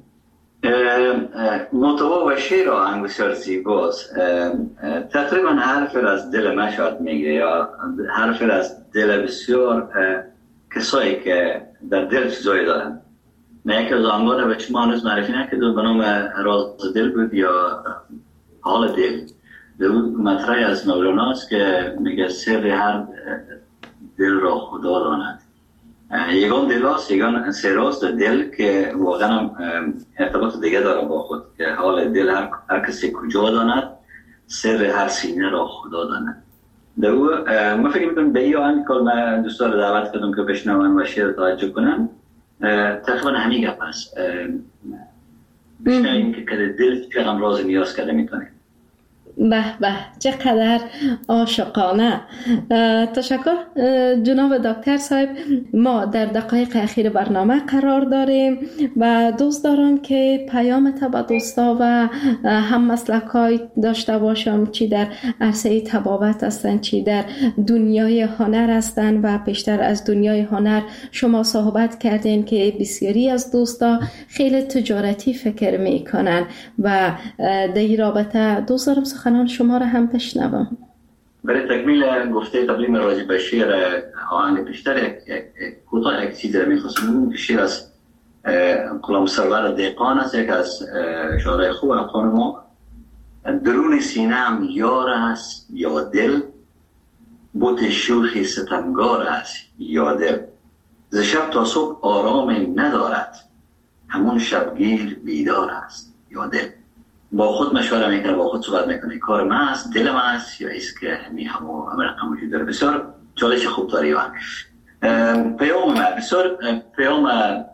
محتوا و شعر آهنگ بسیار زیباست. تقریبا حرف از دل من شاید میگه، یا حرف از دل بسیار کسایی که در دل چیزایی دارن. من یکی از آهنگان به شما هنوز معرفی نکرده به نام راز دل بود یا حال دل. در مطرحی از مولاناست که میگه سر هر دل را خدا داند. یگان دل هاست، یگان سر هاست دل که واقعا ارتباط دیگه داره با خود، که حال دل هر کسی کجا داند، سر هر سینه را خدا داند. در او ما فکر میکنم به این آهنگ که من دوستان رو دعوت کردم که بشنون و شعر توجه کنم، تقریبا همین گپ است. بشنویم که دل چقدر راز نیاز کرده میتونه. به به، چقدر عاشقانه. تشکر جناب دکتر صاحب. ما در دقایق اخیر برنامه قرار داریم و دوست دارم که پیام تا به دوستا و هم مسلکای داشته باشم، چی در عرصه طبابت هستند، چی در دنیای هنر هستند. و بیشتر از دنیای هنر شما صحبت کردین که بسیاری از دوستا خیلی تجارتی فکر میکنن و در این رابطه دوست دارم سخنان شما را هم بشنوم. برای تکمیل گفته قبلی راجع به شعر آهنگ بیشتر کوتاه یک چیز را می‌خواستم بگم که شعر از غلام سرور دهقان است، یک از شاعرای خوب افغان ما. درون سینه‌ام یار است یا دل، بت شوخی ستمگار است یا دل، ز شب تا صبح آرام ندارد، همون شبگیر بیدار است یا دل. با خود مشوره میکنه، با خود صحبت میکنه، کار من است، دل من است یا است که همه رقم وجود داره. بسیار چالش خوب داره ایوان. پیام من بسیار پیام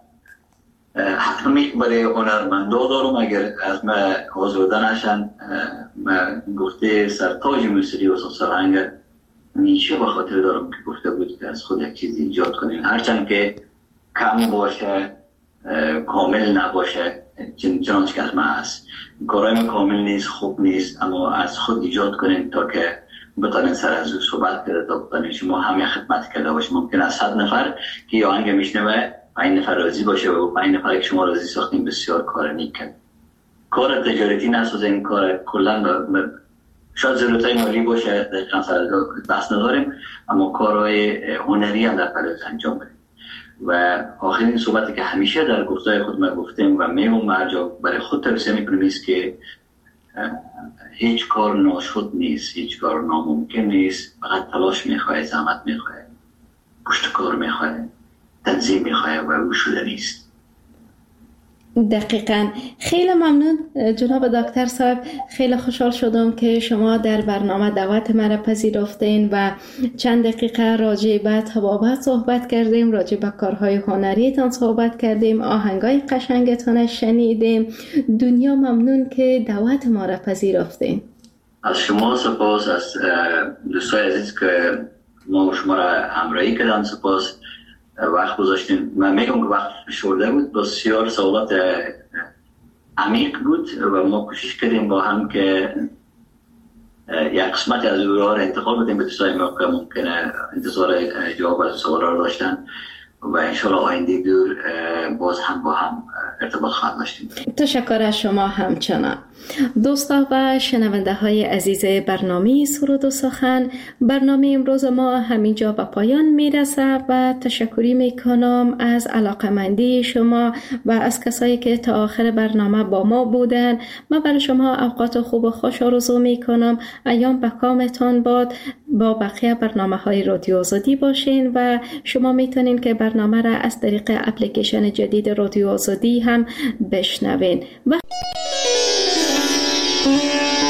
حتمی برای هنرمندا دارم. اگر از من آزرده نشن، من گفته سرتاج موسیقی و سرهنگ نیچه به خاطر دارم که گفته بود که از خود یک چیز ایجاد کنیم، هرچند که کم باشه، کامل نباشه، چنانچه که از من هست. کارهای کامل نیست، خوب نیست، اما از خود ایجاد کنیم تا که بتانید سر از او صحبت کرده، تا بتانید شما هم خدمت کرده باشه. ممکن است 100 نفر که یا آهنگ میشنوه 5 نفر راضی باشه و 5 نفر که شما راضی ساختین بسیار کار نیک کرد. کار تجارتی نسازین، کار کلا شاید ضرورتای مالی باشه، دقیقا سر بحث نداریم، اما کارهای هنری هم در پرده انجام بدیم. و آخرین صحبتی که همیشه در گفتای خود ما گفتیم و میمون مرجع برای خود توصیه میکنیم است که هیچ کار ناشد نیست، هیچ کار ناممکن نیست، فقط تلاش میخواه، زحمت میخواه، پشت کار میخواه، تنظیم میخواه و او شده نیست. دقیقاً. خیلی ممنون جناب دکتر صاحب. خیلی خوشحال شدم که شما در برنامه دعوت مرا پذیرفتین و چند دقیقه راجع به طبابت صحبت کردیم، راجع به کارهای هنریتان صحبت کردیم، آهنگای قشنگتان شنیدیم. دنیا ممنون که دعوت ما را پذیرفتین. از شما سپاس، از دوستای عزیز که ما و شما را همراهی کردن سپاس، وقت گذاشتیم. من میگم که وقت فشرده بود، بسیار سوالات عمیق بود و ما کوشش کردیم با هم که یک قسمت از او را انتخاب بدیم به دوستای ما که ممکنه انتظار جواب از سوالا را داشتن و انشالله آینده دور باز هم با هم ارتباط خواهد داشتیم. تشکر از شما همچنان. دوستا و شنونده های عزیز برنامه سرود و سخن، برنامه امروز ما همینجا به پایان میرسه و تشکری میکنم از علاقمندی شما و از کسایی که تا آخر برنامه با ما بودن. من برای شما اوقات خوب و خوش آرزو میکنم. ایام به کامتان باد. با بقیه برنامه های رادیو آزادی باشین و شما میتونین که برنامه را از طریق اپلیکیشن جدید رادیو آزادی هم بشنوین.